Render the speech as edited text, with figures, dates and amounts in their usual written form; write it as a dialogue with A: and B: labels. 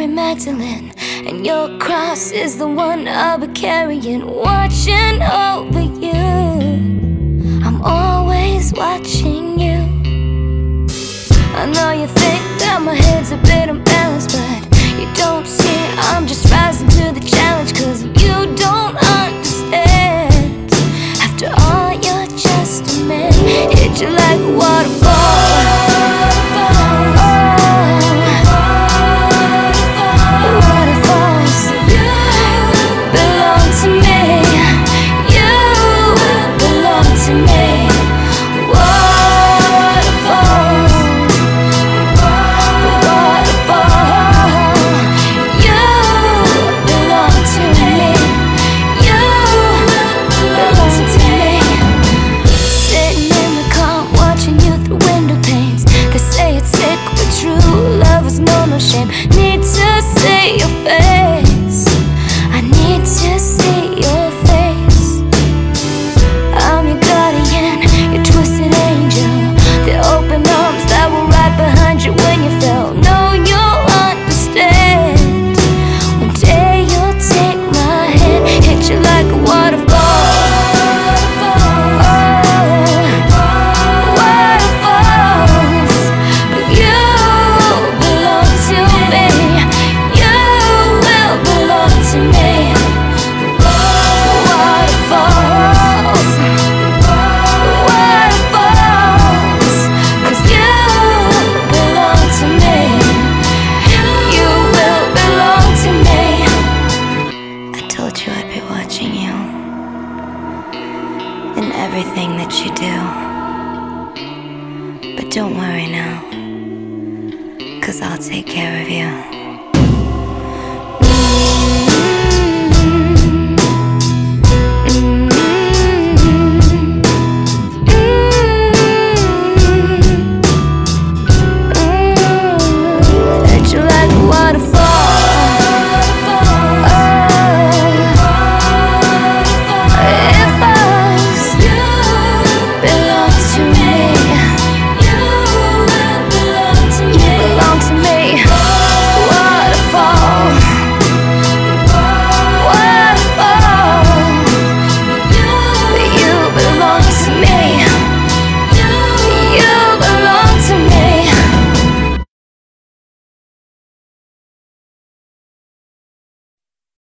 A: Mary Magdalene, and your cross is the one I'll be carrying, watching over you. I'm always watching you. I know you think that my head's a bit unbalanced, but you don't see I'm just rising to the challenge, 'cause you don't understand. After all, you're just a man. Hit you like a waterfall. Shame. Need to see your face. I need to see your face. I'm your guardian, your twisted angel, the open arms that were right behind you when you fell. No, you'll understand. One day you'll take my hand, hit you like a waterfall. I'd be watching you in everything that you do. But don't worry now, 'cause I'll take care of you.